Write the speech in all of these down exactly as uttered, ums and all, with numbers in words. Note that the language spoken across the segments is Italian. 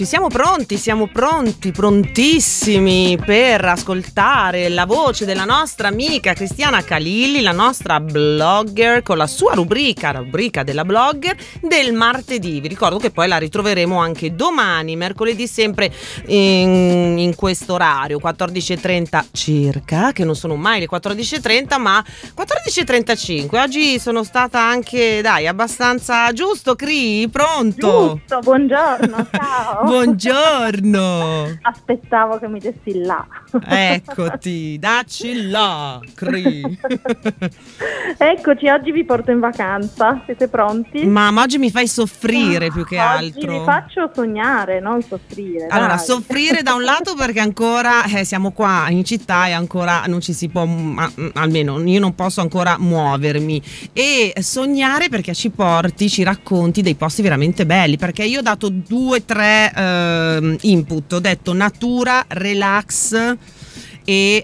Siamo pronti, siamo pronti, prontissimi per ascoltare la voce della nostra amica Cristiana Calilli, la nostra blogger, con la sua rubrica, la rubrica della blogger del martedì. Vi ricordo che poi la ritroveremo anche domani, mercoledì, sempre in, in questo orario, quattordici e trenta circa, che non sono mai le quattordici e trenta ma quattordici e trentacinque. Oggi sono stata anche, dai, abbastanza giusto, Cri, pronto? Giusto, buongiorno, ciao. Buongiorno. Aspettavo che mi dessi là. Eccoti, dacci là, Cri. Eccoci, oggi vi porto in vacanza. Siete pronti? Mamma, oggi mi fai soffrire più che altro. Oggi vi faccio sognare, non soffrire. Allora, dai. soffrire da un lato perché ancora eh, siamo qua in città e ancora non ci si può, ma, almeno io non posso ancora muovermi, e sognare perché ci porti, ci racconti dei posti veramente belli, perché io ho dato due, tre eh, input, ho detto natura, relax e,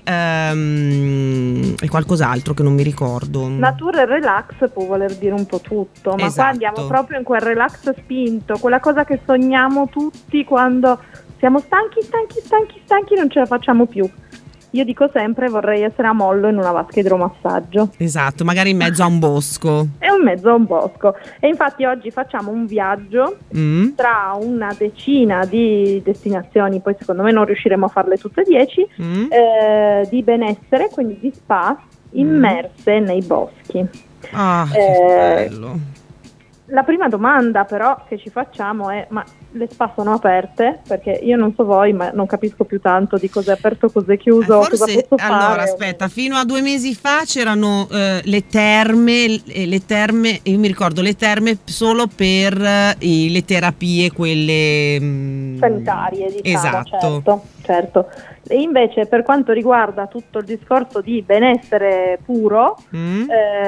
um, e qualcos'altro che non mi ricordo. Natura e relax può voler dire un po' tutto, ma Esatto. Qua andiamo proprio in quel relax spinto, quella cosa che sogniamo tutti quando siamo stanchi, stanchi, stanchi, stanchi, non ce la facciamo più. Io dico sempre vorrei essere a mollo in una vasca idromassaggio. Esatto, magari in mezzo a un bosco. È un mezzo a un bosco. E infatti oggi facciamo un viaggio mm. tra una decina di destinazioni, poi secondo me non riusciremo a farle tutte e dieci, Mm. eh, di benessere, quindi di spa, immerse mm. nei boschi. Ah, che Eh, bello. La prima domanda però che ci facciamo è: ma le spa sono aperte? Perché io non so voi, ma non capisco più tanto di cos'è aperto, cos'è chiuso, Eh, cosa forse posso fare. allora aspetta, fino a due mesi fa c'erano eh, le terme, le, le terme, io mi ricordo le terme solo per eh, i- le terapie, quelle mm, sanitarie, diciamo. Esatto. Certo, certo. E invece per quanto riguarda tutto il discorso di benessere puro, Mm?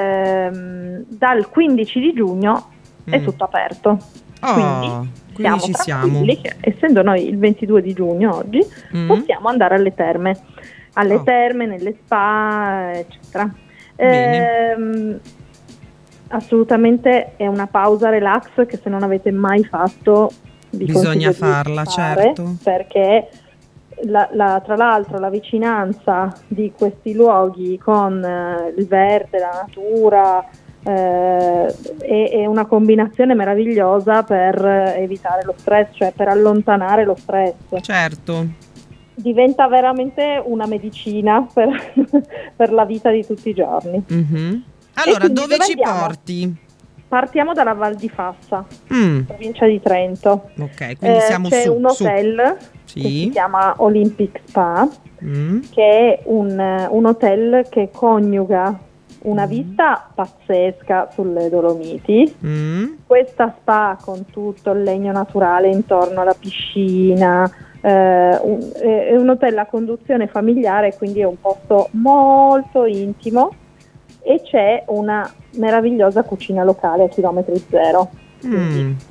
ehm, dal quindici di giugno è Mm. tutto aperto. Oh, Quindi siamo ci siamo. tranquilli che, essendo noi il ventidue di giugno oggi, Mm? possiamo andare alle terme, alle Oh. terme, nelle spa, eccetera. Bene. Ehm, assolutamente è una pausa relax che, se non avete mai fatto, vi Bisogna consiglio di farla, fare, certo. perché la, la- tra l'altro la vicinanza di questi luoghi con eh, il verde, la natura, eh, è, è una combinazione meravigliosa per eh, evitare lo stress, cioè per allontanare lo stress. Certo. Diventa veramente una medicina per, per la vita di tutti i giorni. Mhm. Allora, quindi dove dove ci andiamo? porti? Partiamo dalla Val di Fassa, Mm, provincia di Trento. ok, quindi Eh, siamo c'è su, un su. hotel Sì. che si chiama Olympic Spa, Mm. che è un, un hotel che coniuga una Mm. vista pazzesca sulle Dolomiti, Mm. questa spa con tutto il legno naturale intorno alla piscina, eh, un, è un hotel a conduzione familiare, quindi è un posto molto intimo, e c'è una meravigliosa cucina locale a chilometri zero. Quindi Mm.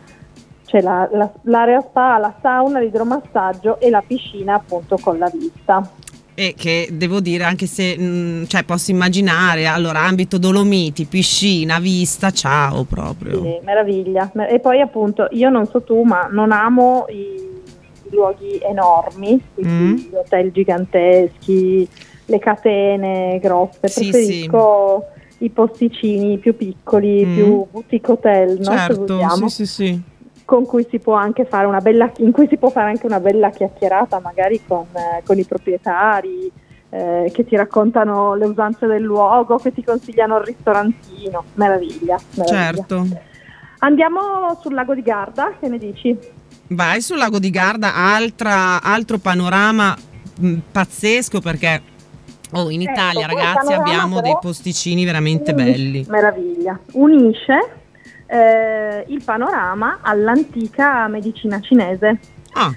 c'è la- la- l'area spa, la sauna, l'idromassaggio e la piscina appunto con la vista. E che devo dire, anche se mh, cioè posso immaginare, allora ambito Dolomiti, piscina, vista, ciao proprio. Sì, meraviglia. E poi appunto io non so tu, ma non amo i, i luoghi enormi, quindi Mm. gli hotel giganteschi, le catene grosse. Sì, Preferisco i posticini più piccoli, Mm. più boutique hotel, no? Se Certo, vogliamo, sì, sì, sì. con cui si può anche fare una bella, in cui si può fare anche una bella chiacchierata, magari con, eh, con i proprietari, eh, che ti raccontano le usanze del luogo, che ti consigliano il ristorantino. Meraviglia, meraviglia. Certo. Andiamo sul lago di Garda, che ne dici? Vai sul lago di Garda, altra, altro panorama mh, pazzesco, perché oh, in Ecco, Italia, poi il ragazzi, panorama abbiamo però dei posticini veramente unisce- belli. Meraviglia. Unisce eh, il panorama all'antica medicina cinese. Ah,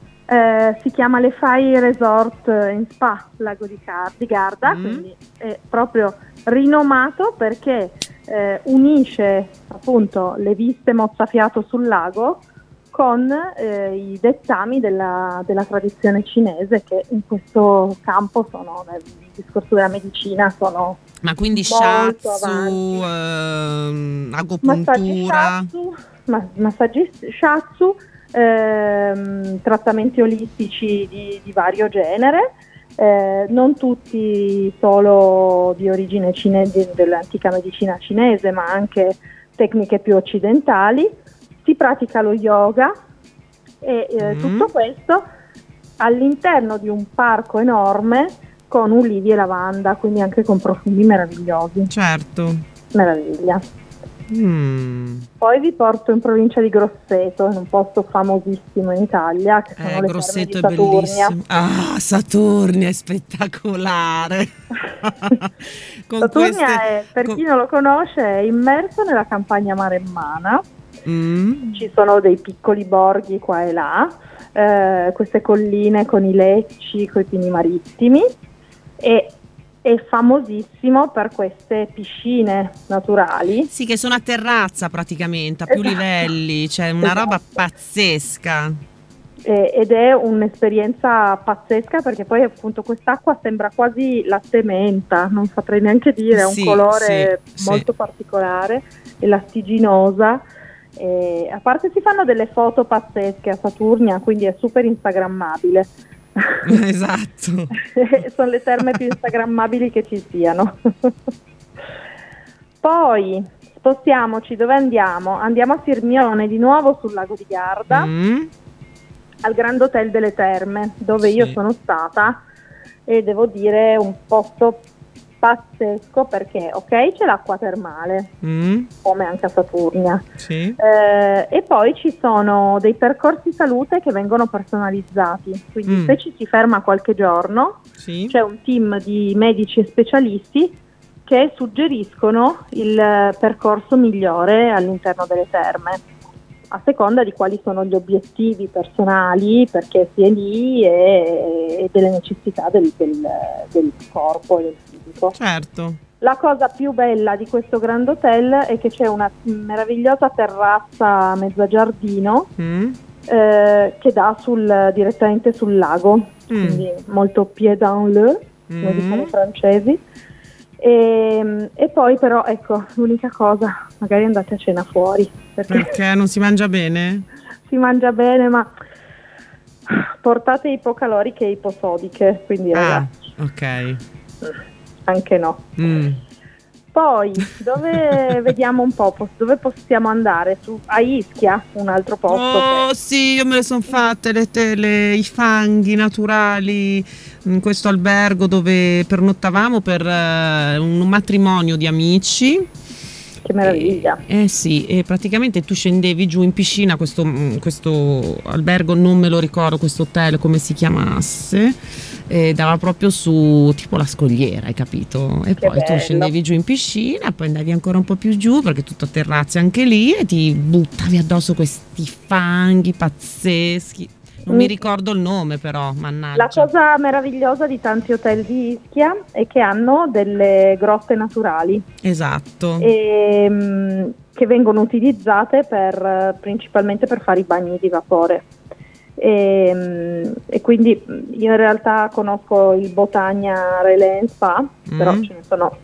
Eh, si chiama Le Fai Resort in Spa, Lago di, Car- di Garda, Mm. quindi è proprio rinomato perché eh, unisce appunto le viste mozzafiato sul lago con eh, i dettami della, della tradizione cinese, che in questo campo sono, nel discorso della medicina, sono ma quindi molto shiatsu, avanti. ehm, Massaggi agopuntura. shiatsu, ma- massaggi shiatsu, ehm, trattamenti olistici di, di vario genere, eh, non tutti solo di origine cinese, dell'antica medicina cinese, ma anche tecniche più occidentali. Si pratica lo yoga e eh, Mm. tutto questo all'interno di un parco enorme con ulivi e lavanda, quindi anche con profumi meravigliosi. Certo. Meraviglia. Mm. Poi vi porto in provincia di Grosseto, in un posto famosissimo in Italia, che sono Eh, le terme Grosseto di è Saturnia. bellissimo. Ah, Saturnia è spettacolare. Con Saturnia queste è, per con- chi non lo conosce, è immerso nella campagna maremmana. Mm. Ci sono dei piccoli borghi qua e là, eh, queste colline con i lecci, con i pini marittimi, e è famosissimo per queste piscine naturali. Sì, che sono a terrazza praticamente, a più Esatto. livelli, c'è una Esatto. roba pazzesca. Eh, ed è un'esperienza pazzesca, perché poi appunto quest'acqua sembra quasi latte menta, non saprei neanche dire, ha un Sì, colore sì, sì. molto particolare, elastiginosa. E a parte si fanno delle foto pazzesche a Saturnia, quindi è super instagrammabile. Esatto. Sono le terme più instagrammabili che ci siano. Poi spostiamoci, dove andiamo? Andiamo a Sirmione, di nuovo sul lago di Garda, Mm. al Grand Hotel delle Terme, dove io Sì. sono stata, e devo dire un posto pazzesco, perché ok, c'è l'acqua termale, Mm. come anche a Saturnia, Sì. eh, e poi ci sono dei percorsi salute che vengono personalizzati, quindi Mm. se ci si ferma qualche giorno Sì. c'è un team di medici e specialisti che suggeriscono il eh, percorso migliore all'interno delle terme, a seconda di quali sono gli obiettivi personali, perché si è lì, e, e delle necessità del, del, del corpo e del fisico. Certo. La cosa più bella di questo Grand Hotel è che c'è una meravigliosa terrazza a mezza giardino, Mm. eh, che dà sul, direttamente sul lago, Mm. quindi molto pied dans l'eau, come Mm. dicono i francesi. E, e poi però, ecco, l'unica cosa, magari andate a cena fuori, perché Perché non si mangia bene? si mangia bene, ma portate ipocaloriche e iposodiche, quindi Ah, ragazzi, ok. anche no. Mm. Poi, dove vediamo un po', pos- dove possiamo andare? Su, a Ischia, un altro posto. Oh che- sì, io me le sono fatte le, te- le- i fanghi naturali in questo albergo dove pernottavamo per eh, un matrimonio di amici. Che meraviglia. Eh, eh sì, e praticamente tu scendevi giù in piscina, questo, mm, questo albergo, non me lo ricordo questo hotel come si chiamasse, e dava proprio su tipo la scogliera, hai capito? E Che poi tu bello. scendevi giù in piscina, poi andavi ancora un po' più giù perché tutto a terrazze anche lì, e ti buttavi addosso questi fanghi pazzeschi. Non Mm. mi ricordo il nome però, mannaggia. La cosa meravigliosa di tanti hotel di Ischia è che hanno delle grotte naturali, Esatto. e, mm, che vengono utilizzate per, eh, principalmente per fare i bagni di vapore. E, mm, e quindi mm, io in realtà conosco il Botagna Relais Spa, però Mm. ce ne sono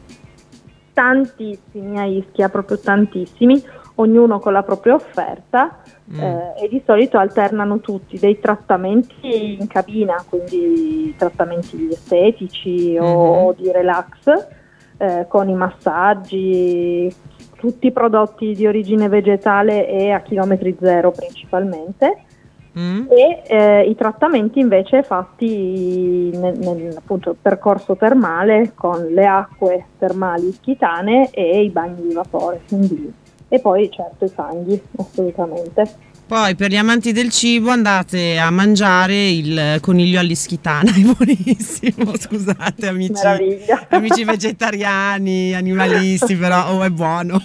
tantissimi a Ischia, proprio tantissimi, ognuno con la propria offerta. Mm. Eh, e di solito alternano tutti dei trattamenti in cabina, quindi trattamenti estetici o Mhm. di relax, eh, con i massaggi, tutti prodotti di origine vegetale e a chilometri zero principalmente, Mm. e eh, i trattamenti invece fatti nel, nel appunto percorso termale con le acque termali ischitane e i bagni di vapore, quindi, e poi certo i fanghi, assolutamente. Poi per gli amanti del cibo andate a mangiare il coniglio all'ischitana, è buonissimo, scusate amici, Meraviglia. amici vegetariani, animalisti, però oh, è buono.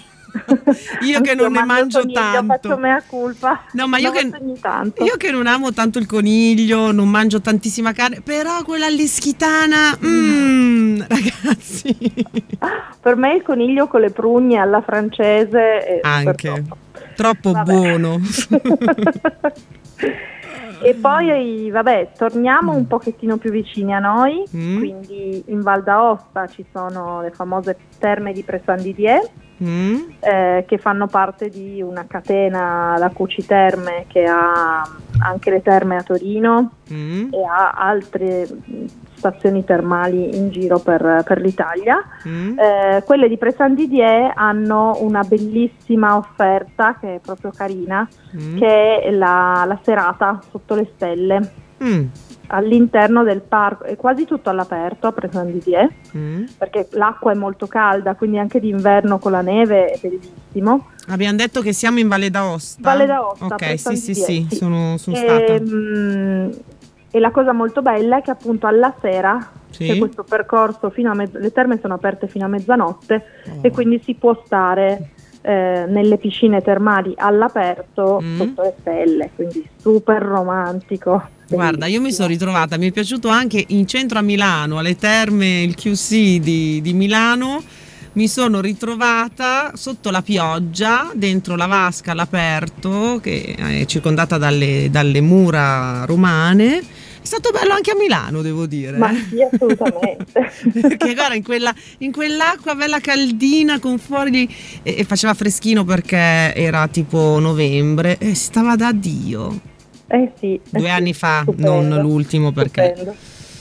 Io che Anch'io non ne mangio coniglio, tanto. faccio mea culpa. No, ma io Una che, volta ogni tanto. io che non amo tanto il coniglio, non mangio tantissima carne, però quella all'ischitana, mm, ragazzi. Per me il coniglio con le prugne alla francese è super Anche top. troppo Vabbè. buono. E poi, vabbè, torniamo un pochettino più vicini a noi, Mm. quindi in Val d'Aosta ci sono le famose terme di Pre-Saint Didier, Mm. eh, che fanno parte di una catena, la Cuci Terme, che ha anche le terme a Torino Mm. e ha altre mh, stazioni termali in giro per, per l'Italia. Mm. Eh, quelle di Pre-Saint Didier hanno una bellissima offerta che è proprio carina, Mm. che è la, la serata sotto le stelle Mm. all'interno del parco, è quasi tutto all'aperto a Pre-Saint Didier, Mm. perché l'acqua è molto calda, quindi anche d'inverno con la neve è bellissimo. Abbiamo detto che siamo in Valle d'Aosta. Valle d'Aosta, Ok, Pre-Saint sì, sì, Didier, sì, sì. sono, sono E, stata. mh, e la cosa molto bella è che appunto alla sera Sì. c'è questo percorso fino a mezz- le terme sono aperte fino a mezzanotte Oh. e quindi si può stare eh, nelle piscine termali all'aperto Mm. sotto le stelle, quindi super romantico. Guarda, io mi sono ritrovata, mi è piaciuto anche in centro a Milano, alle terme, il Q C di, di Milano, mi sono ritrovata sotto la pioggia, dentro la vasca all'aperto, che è circondata dalle, dalle mura romane. È stato bello anche a Milano, devo dire. Ma sì, assolutamente. Perché guarda, in, quella, in quell'acqua bella caldina con fuori e, e faceva freschino perché era tipo novembre e stava da Dio. Eh sì, eh Due sì, anni fa, stupendo, non l'ultimo perché. stupendo.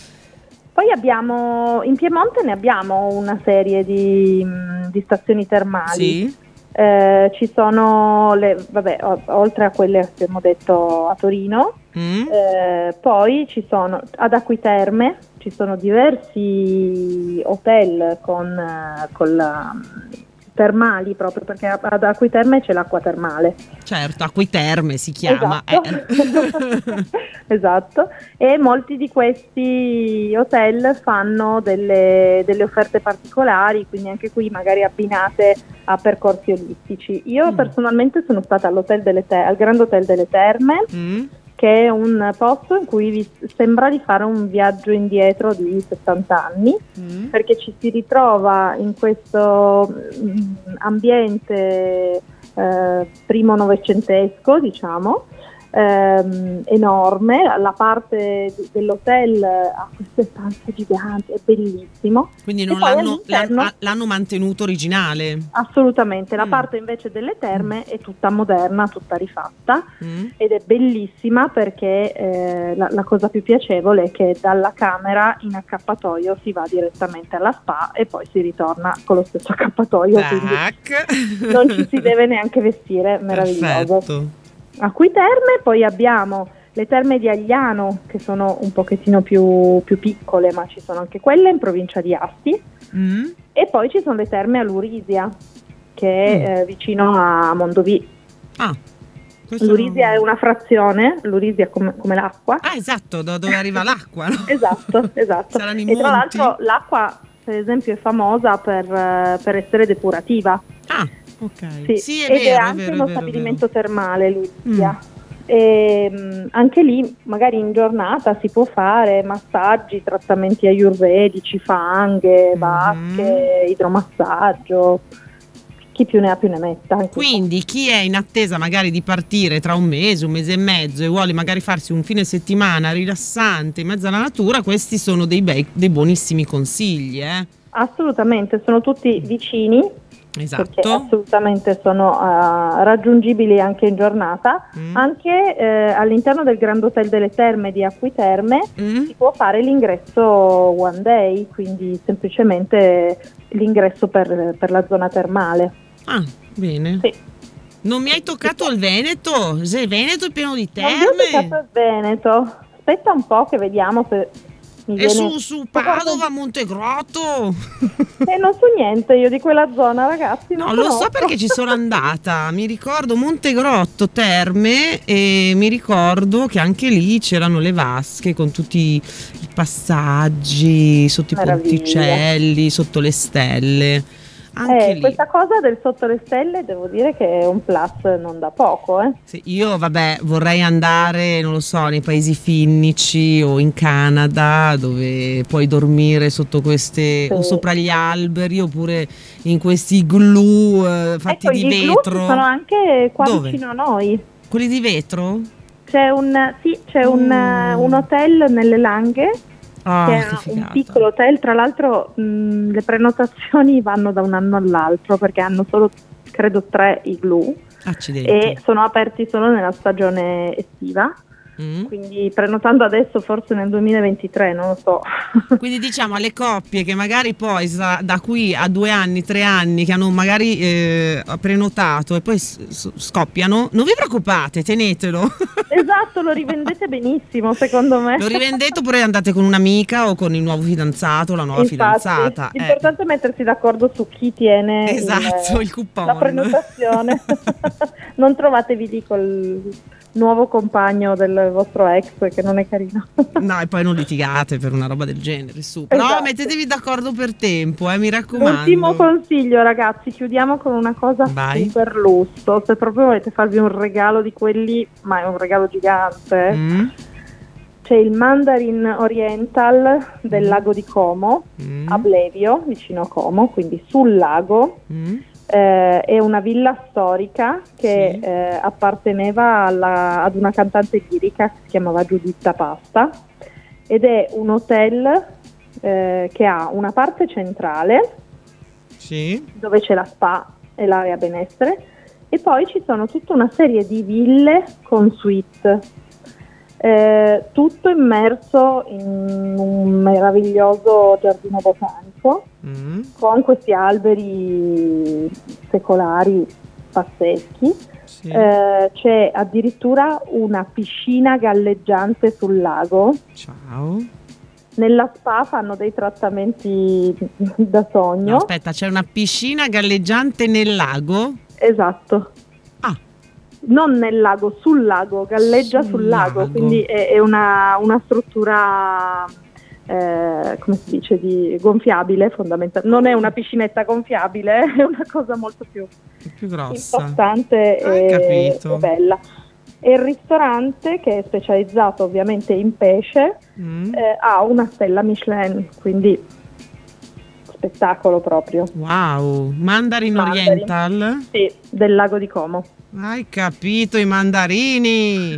Poi abbiamo, in Piemonte ne abbiamo una serie di, mh, di stazioni termali. Sì. Eh, ci sono, le, vabbè, o- oltre a quelle che abbiamo detto a Torino, Mm. eh, poi ci sono ad Acquiterme, ci sono diversi hotel con, eh, con la, termali proprio, perché a- ad Acquiterme c'è l'acqua termale. Certo, Acquiterme si chiama. Esatto. eh. Esatto, e molti di questi hotel fanno delle, delle offerte particolari, quindi anche qui magari abbinate a percorsi olistici. Io Mm. personalmente sono stata all'hotel delle Te- al Grand Hotel delle Terme, Mm. che è un posto in cui vi sembra di fare un viaggio indietro di settanta anni, Mm. perché ci si ritrova in questo mm, ambiente eh, primo novecentesco, diciamo, ehm, enorme. La parte di- dell'hotel ha queste stanze giganti, è bellissimo. Quindi E non poi l'hanno, all'interno- l'hanno- l'hanno mantenuto originale. Assolutamente, la Mm. parte invece delle terme è tutta moderna, tutta rifatta. Mm. Ed è bellissima perché eh, la, la cosa più piacevole è che dalla camera in accappatoio si va direttamente alla spa e poi si ritorna con lo stesso accappatoio, quindi Tac. non ci si deve neanche vestire, meraviglioso. Perfetto. A cui terme poi abbiamo le terme di Agliano, che sono un pochettino più, più piccole, ma ci sono anche quelle in provincia di Asti, Mm. e poi ci sono le terme a Lurisia, che è Mm. eh, vicino a Mondovì. Ah, questo Lurisia non- è una frazione, Lurisia come, come l'acqua. Ah, esatto, da dove arriva l'acqua, no? Esatto, esatto. Saranno i E tra monti. l'altro l'acqua, per esempio, è famosa per, eh, per essere depurativa. Ah, ok. Sì, Sì, è ed vero, è è anche vero, uno è vero, è stabilimento vero. termale, Lurisia. E, mh, anche lì magari in giornata si può fare massaggi, trattamenti ayurvedici, fanghe, Mhm. vasche, idromassaggio, chi più ne ha più ne metta. Anche Quindi chi è in attesa magari di partire tra un mese, un mese e mezzo e vuole magari farsi un fine settimana rilassante in mezzo alla natura, questi sono dei, bei, dei buonissimi consigli, eh? assolutamente, sono tutti vicini, perché Esatto. assolutamente sono uh, raggiungibili anche in giornata. Mm. Anche eh, all'interno del Grand Hotel delle Terme di Acquiterme Mm. si può fare l'ingresso one day, quindi semplicemente l'ingresso per, per la zona termale. Ah, bene. Sì. Non mi hai toccato il Veneto? Se il Veneto è pieno di Non vi ho toccato terme. il Veneto, aspetta un po' che vediamo se mi E viene... su, su Padova, Montegrotto. Eh, non so niente io di quella zona, ragazzi. No, non lo so conosco. perché ci sono andata. Mi ricordo Montegrotto, Terme, e mi ricordo che anche lì c'erano le vasche con tutti i passaggi sotto i Meraviglia. ponticelli, sotto le stelle. Anche Eh, lì. questa cosa del sotto le stelle devo dire che è un plus non da poco, eh. Sì, io vabbè vorrei andare, non lo so, nei paesi finnici o in Canada dove puoi dormire sotto queste Sì. o sopra gli alberi oppure in questi igloo eh, fatti Ecco, di gli igloo vetro. ci sono anche qua Dove? vicino a noi. Quelli di vetro? C'è un, sì, c'è un, Mm. un hotel nelle Langhe, Ah, che che è un figata. piccolo hotel. Tra l'altro mh, le prenotazioni vanno da un anno all'altro perché hanno solo, credo, tre igloo Accidenti. e sono aperti solo nella stagione estiva. Mm. Quindi prenotando adesso, forse nel duemilaventitré, non lo so. Quindi diciamo alle coppie che magari poi sa- da qui a due anni, tre anni, che hanno magari eh, prenotato e poi s- s- scoppiano, non vi preoccupate, tenetelo. Esatto, lo rivendete benissimo, secondo me. Lo rivendete oppure andate con un'amica o con il nuovo fidanzato o la nuova Infatti, fidanzata. eh. l'importante è mettersi d'accordo su chi tiene Esatto, il- il coupon. la prenotazione. Non trovatevi lì col nuovo compagno del vostro ex che non è carino. No, e poi non litigate per una roba del genere, su. Però Esatto. mettetevi d'accordo per tempo, eh, mi raccomando. L'ultimo consiglio, ragazzi, chiudiamo con una cosa Vai. super lusso. Se proprio volete farvi un regalo di quelli, ma è un regalo gigante, Mm, c'è il Mandarin Oriental del lago di Como, mm, a Blevio, vicino a Como, quindi sul lago. mm. Eh, è una villa storica che Sì. eh, apparteneva alla- ad una cantante lirica che si chiamava Giuditta Pasta, ed è un hotel eh, che ha una parte centrale Sì. dove c'è la spa e l'area benessere, e poi ci sono tutta una serie di ville con suite, eh, tutto immerso in un meraviglioso giardino botanico Mm, con questi alberi secolari pazzeschi. sì. Eh, c'è addirittura una piscina galleggiante sul lago. Ciao. Nella spa fanno dei trattamenti da No, sogno. aspetta, c'è una piscina galleggiante nel lago? Esatto. Ah, Non nel lago, sul lago, galleggia Sul sul lago, lago. quindi è, è una, una struttura, eh, come si dice, di gonfiabile fondamentalmente. Non è una piscinetta gonfiabile, è una cosa molto più più grossa. importante Hai e, capito. e bella. E il ristorante, che è specializzato ovviamente in pesce, Mm. eh, ha una stella Michelin, quindi spettacolo proprio. Wow, Mandarin Mandarin. Oriental? Sì, del lago di Como. Hai capito, i mandarini?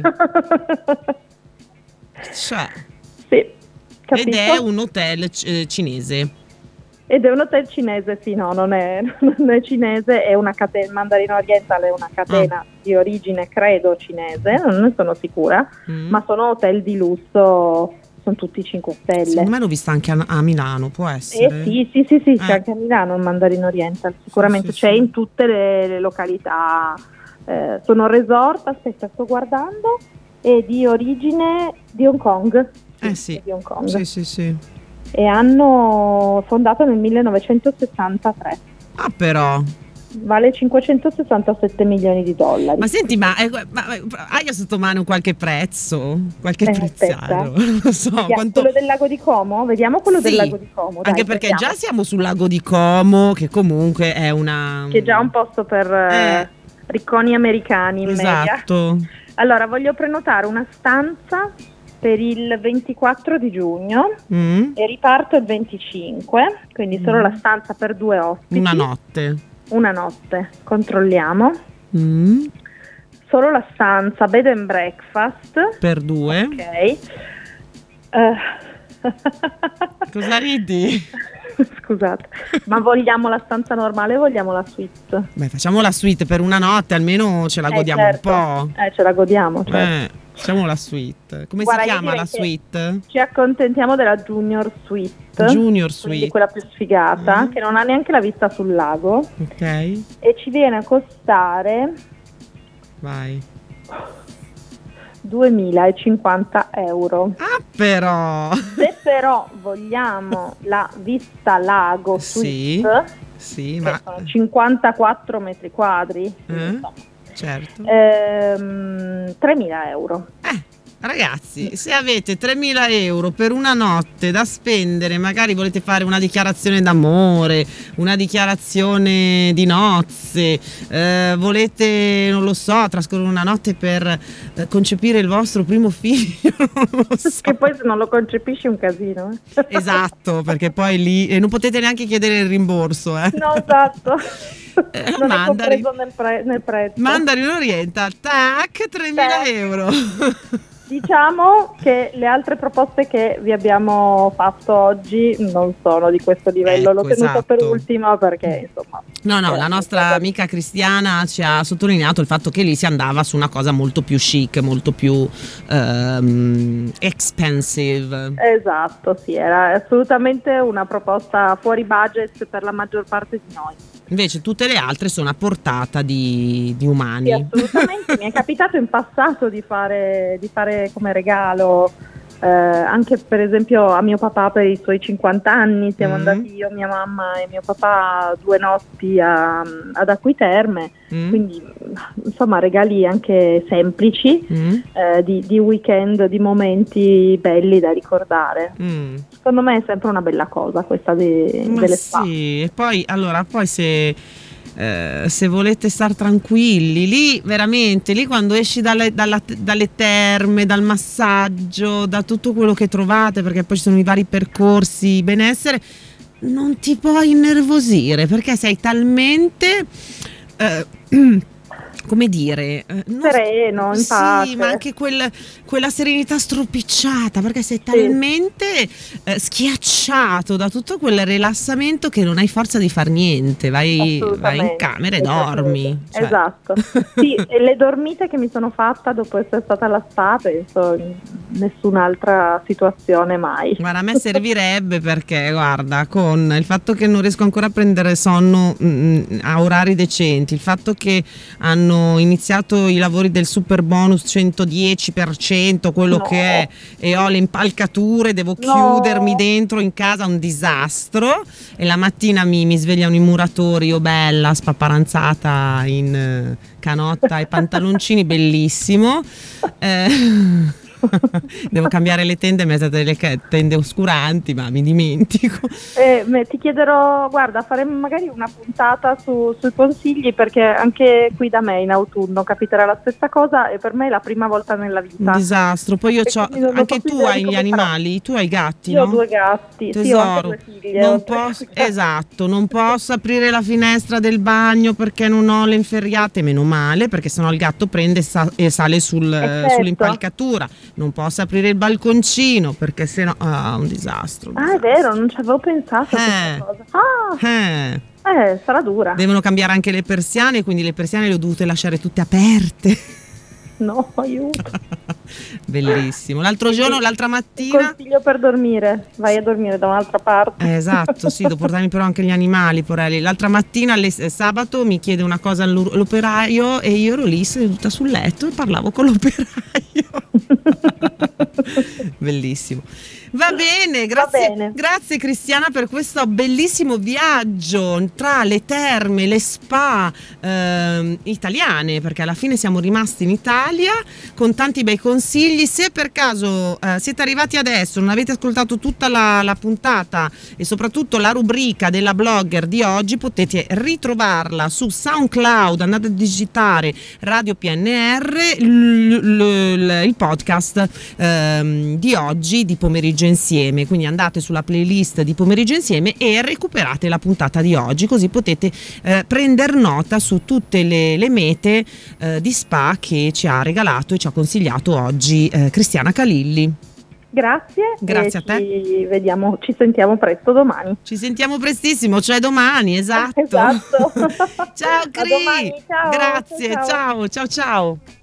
Cioè, Sì, capito? ed è un hotel eh, cinese. Ed è un hotel cinese, sì, no, non è, non è cinese, è una catena, il Mandarino Oriental è una catena Ah. di origine, credo, cinese, non ne sono sicura, Mm. ma sono hotel di lusso, sono tutti cinque stelle. Secondo me l'ho vista anche a, a Milano, può Eh essere? sì, sì, sì, sì, c'è Eh. anche a Milano il Mandarino Oriental, sicuramente sì, c'è sì. in tutte le, le località. Eh, sono resort, aspetta, sto guardando, è di origine di Hong Kong. Eh sì. è di Hong Kong. Sì, sì, sì. E hanno fondato nel millenovecentosessantatré. Ah, però. Vale cinquecentosessantasette milioni di dollari. Ma senti, ma, eh, ma ma- hai sotto mano qualche prezzo? Qualche Eh, prezzaro? aspetta. Non lo so. Chi ha- quanto... Quello del lago di Como? Vediamo quello Sì, del lago di Como. dai, Anche perché vediamo. già siamo sul lago di Como, che comunque è una... Che è già un posto per eh, Eh. ricconi americani in media. Esatto. Allora, voglio prenotare una stanza per il ventiquattro di giugno Mm. e riparto il venticinque, quindi solo Mm. la stanza per due ospiti. Una notte. Una notte. Controlliamo. Mm. Solo la stanza bed and breakfast. Per due. Ok. Eh. Cosa ridi? Scusate, ma vogliamo la stanza normale o vogliamo la suite? Beh, facciamo la suite per una notte, almeno ce la Eh, godiamo certo. un po'. Eh, ce la godiamo, certo. Eh, facciamo la suite. Come Guarda, si io chiama direi la che suite? Ci accontentiamo della Junior Suite. Junior Quindi Suite. quella più sfigata, Mm. che non ha neanche la vista sul lago, Ok, e ci viene a costare vai. duemilacinquanta euro. Ah, però. Se però vogliamo la vista lago Sì, suite, sì, che ma sono cinquantaquattro metri quadri, Eh? insomma, certo. ehm, tremila euro. Eh, Ragazzi, se avete tremila euro per una notte da spendere, magari volete fare una dichiarazione d'amore, una dichiarazione di nozze, eh, volete, non lo so, trascorrere una notte per eh, concepire il vostro primo figlio, non lo so. Che poi se non lo concepisci è un casino. Eh? Esatto, perché poi lì e non potete neanche chiedere il rimborso. Eh. No, esatto. Eh, non Mandarin. è compreso nel, pre- nel prezzo. Mandarin Oriental, tac, tremila euro. Diciamo che le altre proposte che vi abbiamo fatto oggi non sono di questo livello, Ecco, l'ho tenuto esatto. per ultimo perché insomma. No, no, la nostra amica Cristiana ci ha sottolineato il fatto che lì si andava su una cosa molto più chic, molto più um, expensive. Esatto, sì, era assolutamente una proposta fuori budget per la maggior parte di noi. Invece tutte le altre sono a portata di, di umani. Sì, assolutamente. Mi è capitato in passato di fare, di fare come regalo eh, anche per esempio a mio papà per i suoi cinquanta anni. Siamo mm. andati io, mia mamma e mio papà due notti a, ad Acqui Terme, mm. quindi insomma regali anche semplici, mm. eh, di, di weekend, di momenti belli da ricordare. Mm. Secondo me è sempre una bella cosa questa de, delle spa. Sì, e poi allora poi se Eh, se volete star tranquilli lì, veramente lì quando esci dalle, dalla, dalle terme, dal massaggio, da tutto quello che trovate, perché poi ci sono i vari percorsi benessere, non ti puoi innervosire perché sei talmente eh, come dire, non sereno, in sì, pace. ma anche quel, quella serenità stropicciata, perché sei talmente sì. eh, schiacciato da tutto quel rilassamento che non hai forza di far niente, vai, vai in camera e dormi. Cioè. Esatto. Sì, e le dormite che mi sono fatta dopo essere stata alla spa, penso in nessun'altra situazione mai. Guarda, a me servirebbe perché, guarda, con il fatto che non riesco ancora a prendere sonno mh, a orari decenti, il fatto che hanno iniziato i lavori del super bonus centodieci per cento, quello no. che è, e ho le impalcature, devo no. chiudermi dentro in casa, un disastro, e la mattina mi, mi svegliano i muratori, io bella spapparanzata in uh, canotta e pantaloncini, bellissimo. Eh, devo cambiare le tende, mi sono delle tende oscuranti, ma mi dimentico. Eh, ti chiederò, guarda, faremo magari una puntata su, sui consigli, perché anche qui da me in autunno capiterà la stessa cosa e per me è la prima volta nella vita. Un disastro. Poi io c'ho, anche tu hai gli animali, farò. Tu hai gatti, io no? Ho due gatti, tesoro. Sì, ho anche due figlie. Non posso, esatto, non posso aprire la finestra del bagno perché non ho le inferriate, meno male, perché sennò il gatto prende e, sa, e sale sul, eh, certo. sull'impalcatura. Non posso aprire il balconcino perché sennò ah, un disastro. Un ah, disastro. È vero, non ci avevo pensato a eh. questa cosa. Ah. Eh. Eh, sarà dura. Devono cambiare anche le persiane, quindi le persiane le ho dovute lasciare tutte aperte. No, aiuto. Bellissimo. L'altro giorno, l'altra mattina. Consiglio per dormire, vai a dormire da un'altra parte. Eh, esatto, sì, devo portarmi però anche gli animali, porelli. L'altra mattina, le, sabato, mi chiede una cosa l'operaio e io ero lì seduta sul letto e parlavo con l'operaio. Bellissimo. Va bene, grazie, Va bene. grazie Cristiana per questo bellissimo viaggio tra le terme, le spa eh, italiane, perché alla fine siamo rimasti in Italia con tanti bei consigli. Se per caso eh, siete arrivati adesso, non avete ascoltato tutta la, la puntata e soprattutto la rubrica della blogger di oggi, potete ritrovarla su SoundCloud, andate a digitare Radio P N R, l, l, l, il podcast eh, di oggi di pomeriggio insieme, quindi andate sulla playlist di pomeriggio insieme e recuperate la puntata di oggi, così potete eh, prendere nota su tutte le, le mete eh, di spa che ci ha regalato e ci ha consigliato oggi eh, Cristiana Calilli. Grazie, grazie a te. Ci vediamo, ci sentiamo presto domani. Ci sentiamo prestissimo, cioè domani, esatto. Esatto. Ciao Cri. A domani, ciao. Grazie, ciao. ciao, ciao ciao.